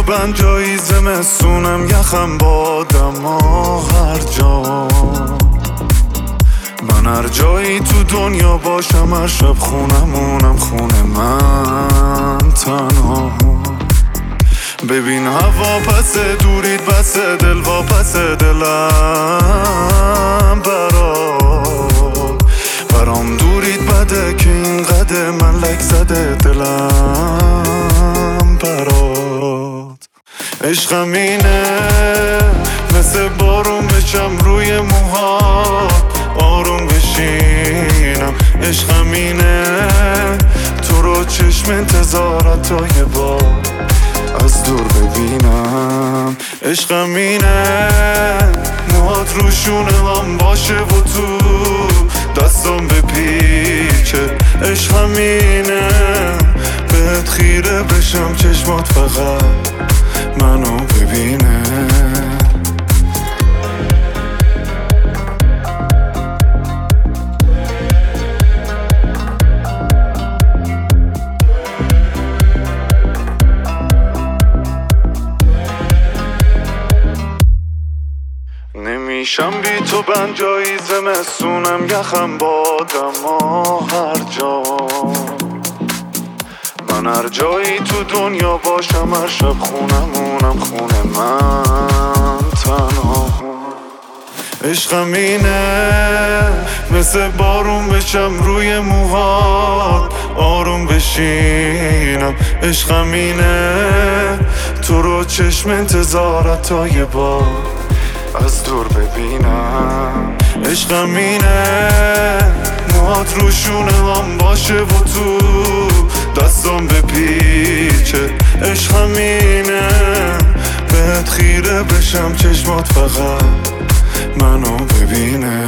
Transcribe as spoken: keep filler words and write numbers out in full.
بند جایی زمستونم یخم بادم و هر جا من هر جایی تو دنیا باشم هر شب خونمونم خونه من تنها ببین هوا پس دورید بس دل و پس دلم برات برام دورید بده که این قده من لک زده دلم برات عشقم اینه مثل بارون بچم روی موهات آروم بشینم عشقم اینه تو رو چشم انتظارت تا یه بار از دور ببینم عشقم اینه موهات روشونه هم باشه و تو دستم بپیچه عشقم اینه بهت خیره بشم چشمات فقط منو ببینه نمیشم بی تو بند جایی زمستونم یخم بادم و هر جا من هر جایی تو دنیا باشم هر شب خونمونم خونه من تنها عشقم اینه مثل بارون بچم روی موهات آروم بشینم عشقم اینه تو رو چشم انتظارت تا یه بار از دور ببینم عشقم اینه موهات روشونه هم باشه و تو دستم بپیچه عشقم اینه بهت خیره بشم چشمات فقط منو ببینه